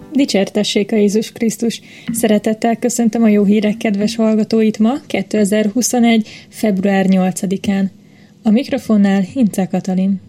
Dicsértessék a Jézus Krisztus! Szeretettel köszöntöm a jó hírek kedves hallgatóit ma, 2021. február 8-án. A mikrofonnál Hince Katalin.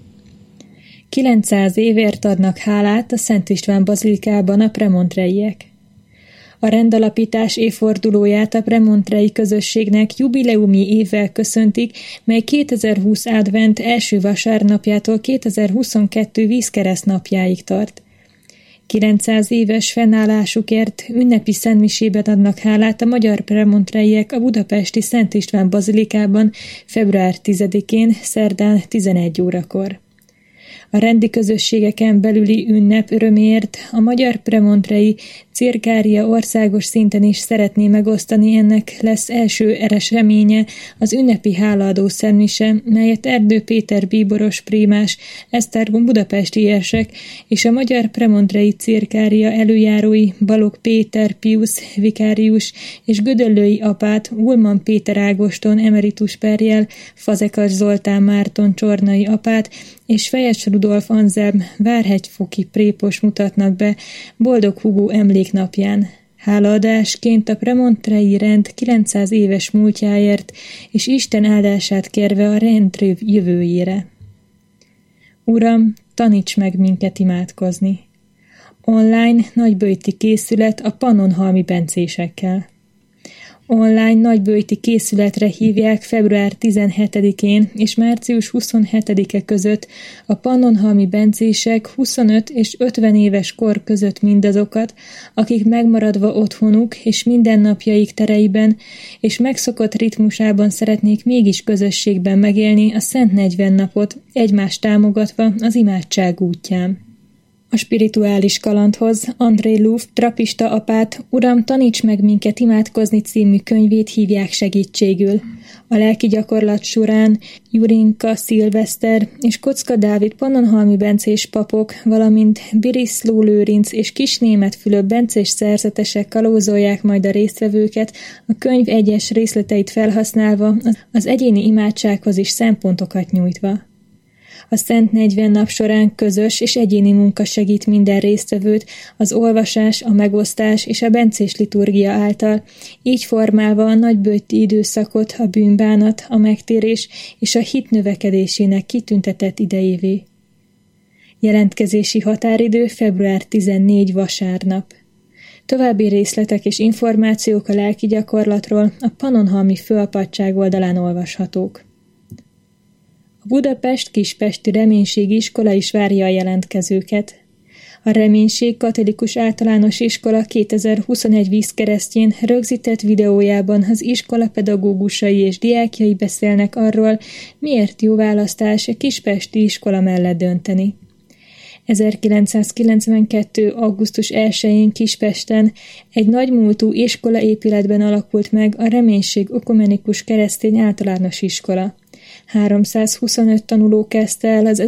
900 évért adnak hálát a Szent István bazilikában a premontreiek. A rendalapítás évfordulóját a premontrei közösségnek jubileumi évvel köszöntik, mely 2020 advent első vasárnapjától 2022 vízkereszt napjáig tart. 900 éves fennállásukért ünnepi szentmisében adnak hálát a magyar premontreiek a budapesti Szent István bazilikában február 10-én, szerdán 11 órakor. A rendi közösségeken belüli ünnep öröméért a magyar premontrei Cirkária országos szinten is szeretné megosztani, ennek lesz első eseménye az ünnepi hálaadó szentmise, melyet Erdő Péter bíboros prímás, Esztergom budapesti érsek és a magyar premontrei Cirkária előjárói Balogh Péter Piusz vikárius és Gödöllői apát Ulman Péter Ágoston emeritus perjel, Fazekas Zoltán Márton csornai apát és Fejes Rudolf Anzelm várhegyfoki prépos mutatnak be Boldog Hugó emléknapján. Hálaadásként a premontrei rend 900 éves múltjáért és Isten áldását kérve a rend jövőjére. Uram, taníts meg minket imádkozni. Online nagyböjti készület a Pannonhalmi bencésekkel. Online nagyböjti készületre hívják február 17-én és március 27-e között a pannonhalmi bencések 25 és 50 éves kor között mindazokat, akik megmaradva otthonuk és mindennapjaik tereiben és megszokott ritmusában szeretnék mégis közösségben megélni a Szent 40 napot, egymást támogatva az imádság útján. A spirituális kalandhoz André Louf trapista apát Uram, taníts meg minket imádkozni című könyvét hívják segítségül. A lelki gyakorlat során Jurinka Szilveszter és Kocka Dávid pannonhalmi bencés papok, valamint Biriszló Lőrinc és Kisnémet Fülöp bencés szerzetesek kalózolják majd a résztvevőket, a könyv egyes részleteit felhasználva, az egyéni imádsághoz is szempontokat nyújtva. A Szent 40 nap során közös és egyéni munka segít minden résztvevőt az olvasás, a megosztás és a bencés liturgia által, így formálva a nagyböjti időszakot a bűnbánat, a megtérés és a hit növekedésének kitüntetett idejévé. Jelentkezési határidő február 14 vasárnap. További részletek és információk a lelki gyakorlatról a Pannonhalmi Főapadság oldalán olvashatók. A Budapest-Kispesti Reménységi Iskola is várja a jelentkezőket. A Reménység Katolikus Általános Iskola 2021 vízkeresztjén rögzített videójában az iskola pedagógusai és diákjai beszélnek arról, miért jó választás a kispesti iskola mellett dönteni. 1992. augusztus 1-én Kispesten egy nagymúltú iskolaépületben alakult meg a Reménység Ökumenikus Keresztény Általános Iskola. 325 tanuló kezdte el az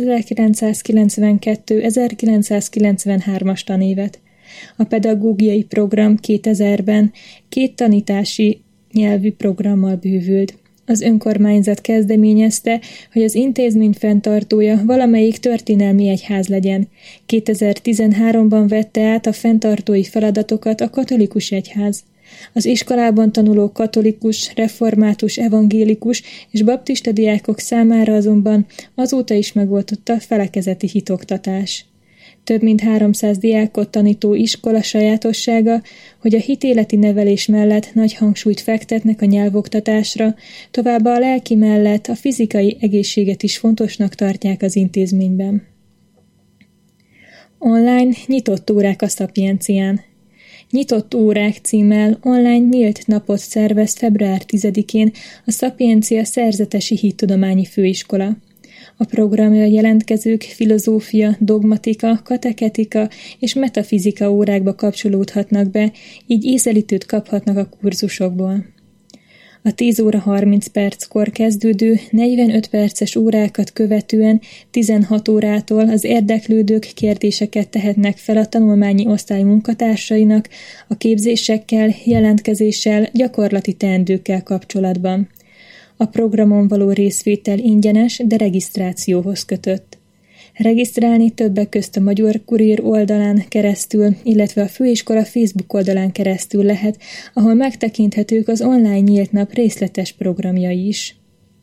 1992-1993-as tanévet. A pedagógiai program 2000-ben 2 tanítási nyelvű programmal bővült. Az önkormányzat kezdeményezte, hogy az intézmény fenntartója valamelyik történelmi egyház legyen. 2013-ban vette át a fenntartói feladatokat a katolikus egyház. Az iskolában tanuló katolikus, református, evangélikus és baptista diákok számára azonban azóta is megoldotta a felekezeti hitoktatás. Több mint 300 diákot tanító iskola sajátossága, hogy a hitéleti nevelés mellett nagy hangsúlyt fektetnek a nyelvoktatásra, továbbá a lelki mellett a fizikai egészséget is fontosnak tartják az intézményben. Online nyitott órák a Szapiencián. Nyitott órák címmel online nyílt napot szervez február 10-én a Szapiencia Szerzetesi Hittudományi Főiskola. A programra jelentkezők filozófia, dogmatika, kateketika és metafizika órákba kapcsolódhatnak be, így ízelítőt kaphatnak a kurzusokból. A 10 óra 30 perckor kezdődő 45 perces órákat követően 16 órától az érdeklődők kérdéseket tehetnek fel a tanulmányi osztály munkatársainak a képzésekkel, jelentkezéssel, gyakorlati teendőkkel kapcsolatban. A programon való részvétel ingyenes, de regisztrációhoz kötött. Regisztrálni többek közt a Magyar Kurír oldalán keresztül, illetve a főiskola Facebook oldalán keresztül lehet, ahol megtekinthetők az online nyílt nap részletes programjai is.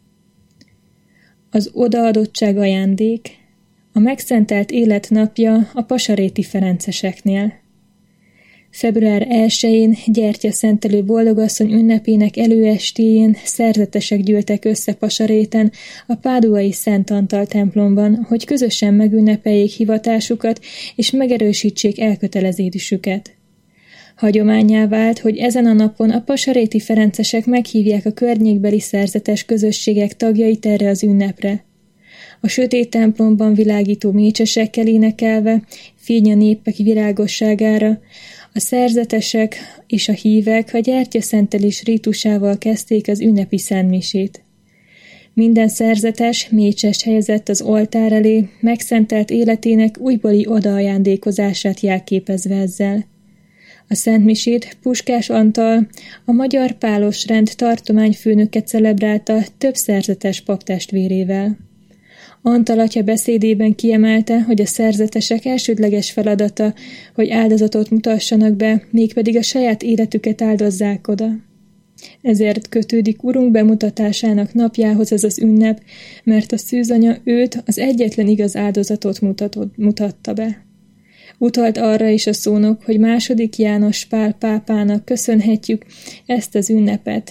Az odaadottság ajándék, a megszentelt élet napja a pasaréti ferenceseknél. Február 1-én gyertyaszentelő boldogasszony ünnepének előestéjén szerzetesek gyűltek össze Pasaréten a páduai Szent Antal templomban, hogy közösen megünnepeljék hivatásukat és megerősítsék elköteleződésüket. Hagyománnyá vált, hogy ezen a napon a pasaréti ferencesek meghívják a környékbeli szerzetes közösségek tagjait erre az ünnepre. A sötét templomban világító mécsesekkel énekelve, fény a népek virágosságára, a szerzetesek és a hívek a gyertyaszentelés rítusával kezdték az ünnepi szentmisét. Minden szerzetes mécsest helyezett az oltár elé, megszentelt életének újbóli odaajándékozását jelképezve ezzel. A szentmisét Puskás Antal, a Magyar Pálos Rend tartományfőnöke celebrálta több szerzetes paptestvérével. Antal atya beszédében kiemelte, hogy a szerzetesek elsődleges feladata, hogy áldozatot mutassanak be, mégpedig a saját életüket áldozzák oda. Ezért kötődik Urunk bemutatásának napjához ez az ünnep, mert a szűzanya őt, az egyetlen igaz áldozatot mutatta be. Utalt arra is a szónok, hogy II. János Pál pápának köszönhetjük ezt az ünnepet.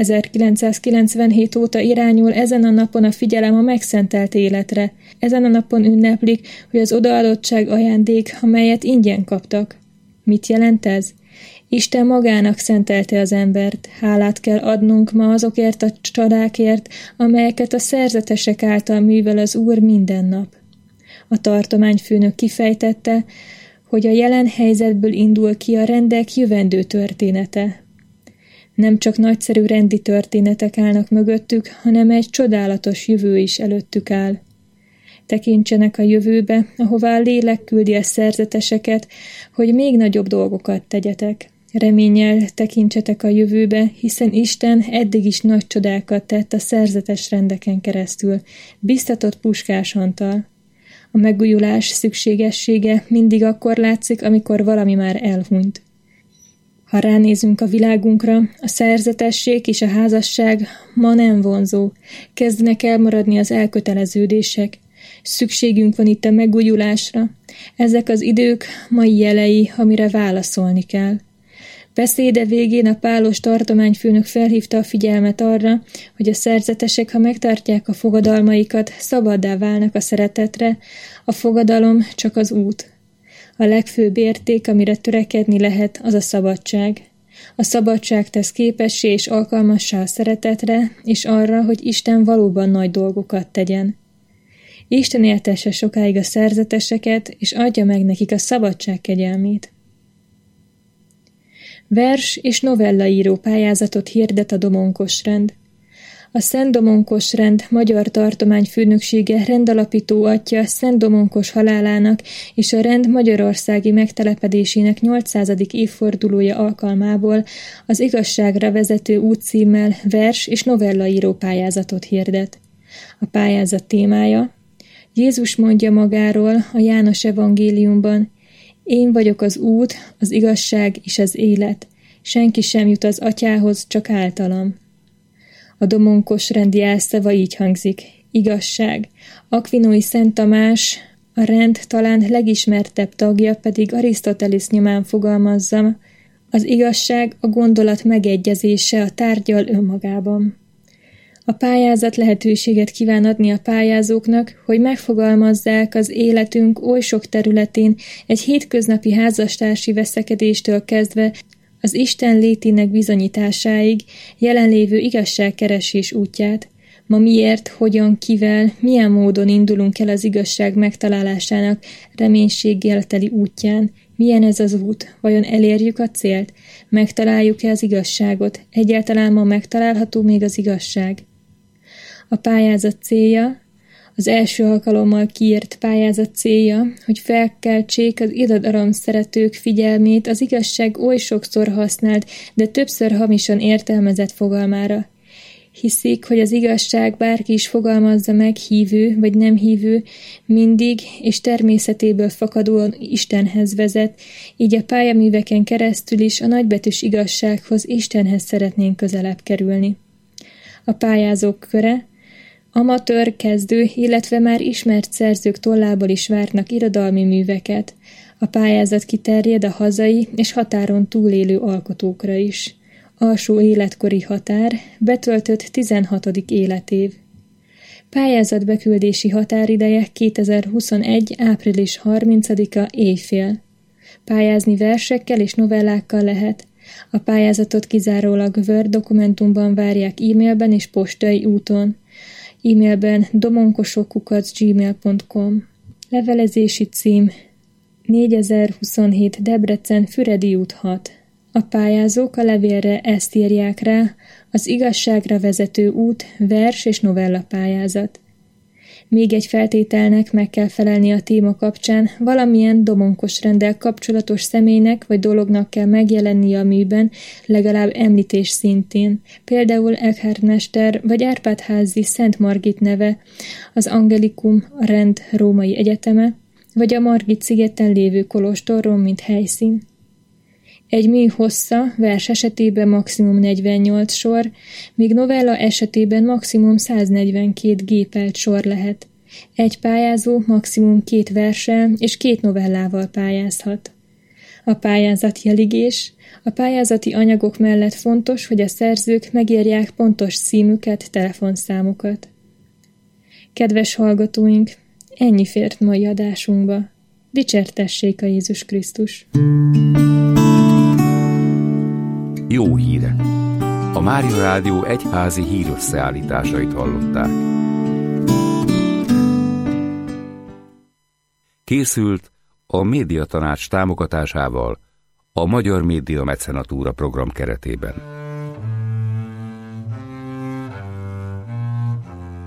1997 óta irányul ezen a napon a figyelem a megszentelt életre. Ezen a napon ünneplik, hogy az odaadottság ajándék, amelyet ingyen kaptak. Mit jelent ez? Isten magának szentelte az embert. Hálát kell adnunk ma azokért a csodákért, amelyeket a szerzetesek által művel az Úr minden nap. A tartományfőnök kifejtette, hogy a jelen helyzetből indul ki a rendek jövendő története. Nem csak nagyszerű rendi történetek állnak mögöttük, hanem egy csodálatos jövő is előttük áll. Tekintsenek a jövőbe, ahová a lélek küldi a szerzeteseket, hogy még nagyobb dolgokat tegyetek. Reménnyel tekintsetek a jövőbe, hiszen Isten eddig is nagy csodákat tett a szerzetes rendeken keresztül, biztatott Puskás Antal. A megújulás szükségessége mindig akkor látszik, amikor valami már elhunyt. Ha ránézünk a világunkra, a szerzetesség és a házasság ma nem vonzó, kezdenek elmaradni az elköteleződések. Szükségünk van itt a megújulásra. Ezek az idők mai jelei, amire válaszolni kell. Beszéde végén a pálos tartományfőnök felhívta a figyelmet arra, hogy a szerzetesek, ha megtartják a fogadalmaikat, szabaddá válnak a szeretetre, a fogadalom csak az út. A legfőbb érték, amire törekedni lehet, az a szabadság. A szabadság tesz képessé és alkalmassá a szeretetre, és arra, hogy Isten valóban nagy dolgokat tegyen. Isten éltesse sokáig a szerzeteseket, és adja meg nekik a szabadság kegyelmét. Vers- és novellaíró pályázatot hirdet a Domonkos Rend. A Szent Domonkos Rend magyar tartományfőnöksége rendalapító atya Szent Domonkos halálának és a rend magyarországi megtelepedésének 800. évfordulója alkalmából az igazságra vezető útcímmel vers- és novellaíró pályázatot hirdet. A pályázat témája: Jézus mondja magáról a János evangéliumban: Én vagyok az út, az igazság és az élet. Senki sem jut az atyához, csak általam. A Domonkos Rend jelszava így hangzik: igazság. Akvinói Szent Tamás, a rend talán legismertebb tagja, pedig Arisztotelész nyomán fogalmazza: az igazság a gondolat megegyezése a tárggyal önmagában. A pályázat lehetőséget kíván adni a pályázóknak, hogy megfogalmazzák az életünk oly sok területén egy hétköznapi házastársi veszekedéstől kezdve az Isten létének bizonyításáig jelenlévő igazságkeresés útját. Ma miért, hogyan, kivel, milyen módon indulunk el az igazság megtalálásának reménységgel teli útján? Milyen ez az út? Vajon elérjük a célt? Megtaláljuk-e az igazságot? Egyáltalán ma megtalálható még az igazság? A pályázat célja, az első alkalommal kiírt pályázat célja, hogy felkeltsék az irodalom szeretők figyelmét az igazság oly sokszor használt, de többször hamisan értelmezett fogalmára. Hiszik, hogy az igazság, bárki is fogalmazza meg, hívő vagy nem hívő, mindig és természetéből fakadóan Istenhez vezet, így a pályaműveken keresztül is a nagybetűs igazsághoz, Istenhez szeretnénk közelebb kerülni. A pályázók köre amatőr, kezdő, illetve már ismert szerzők tollából is várnak irodalmi műveket. A pályázat kiterjed a hazai és határon túlélő alkotókra is. Alsó életkori határ, betöltött 16. életév. Pályázat beküldési határideje 2021. április 30-a éjfél. Pályázni versekkel és novellákkal lehet. A pályázatot kizárólag Word dokumentumban várják e-mailben és postai úton. E-mailben domonkosok@gmail.com. Levelezési cím 4027 Debrecen Füredi út 6. A pályázók a levélre ezt írják rá: az igazságra vezető út, vers és novella pályázat. Még egy feltételnek meg kell felelni a téma kapcsán, valamilyen domonkos renddel kapcsolatos személynek vagy dolognak kell megjelennie a műben, legalább említés szintén, például Eckhart mester vagy Árpád-házi Szent Margit neve, az Angelikum, a rend római egyeteme, vagy a Margit szigeten lévő kolostorról, mint helyszín. Egy mű hossza vers esetében maximum 48 sor, míg novella esetében maximum 142 gépelt sor lehet. Egy pályázó maximum 2 verssel és 2 novellával pályázhat. A pályázat jeligés. A pályázati anyagok mellett fontos, hogy a szerzők megírják pontos címüket, telefonszámukat. Kedves hallgatóink, ennyi fért mai adásunkba. Dicsértessék a Jézus Krisztus! Jó hírek! A Mária Rádió egyházi hírösszeállításait hallották. Készült a Médiatanács támogatásával a Magyar Média Mecenatúra program keretében.